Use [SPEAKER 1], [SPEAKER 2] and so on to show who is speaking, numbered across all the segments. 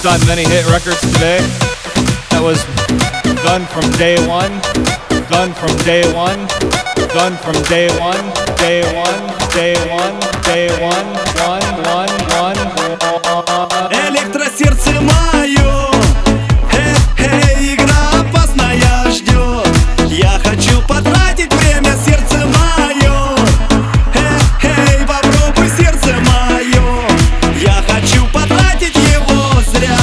[SPEAKER 1] done many hit records today. That was done from day one, done from day one, done from day one, day one, day one, day one, one.
[SPEAKER 2] Электросердце мое, игра опасная ждет. Я хочу потратить время, сердце мое. Попробуй сердце мое. Я хочу потратить его зря.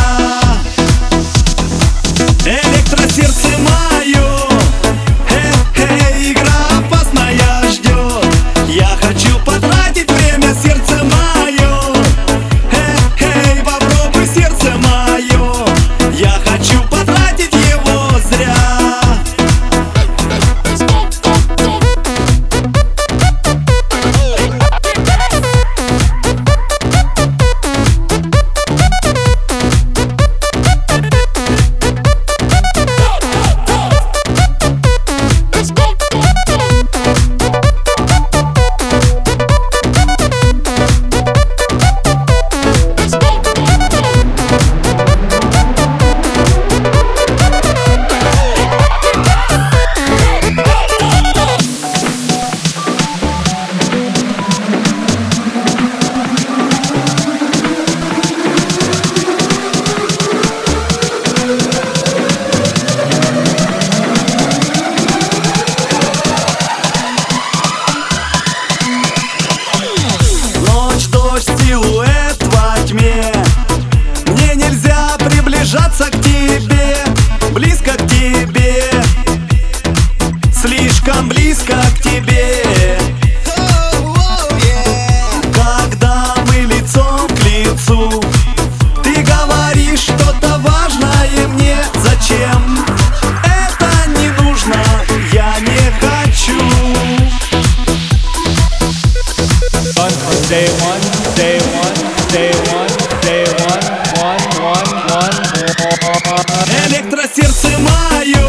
[SPEAKER 2] Электросердце мое, игра опасная ждет. Я хочу потратить время, сердце мое. Попробуй сердце мое. Я хочу потратить его зря. Силуэт во тьме. Мне нельзя приближаться к тебе, близко к тебе, слишком близко к тебе. Когда мы лицом к лицу, ты говоришь что-то важное мне. Зачем? Это не нужно, я не хочу.
[SPEAKER 1] Done from day one, day one, day one, day one, one.
[SPEAKER 2] Электросердце мое.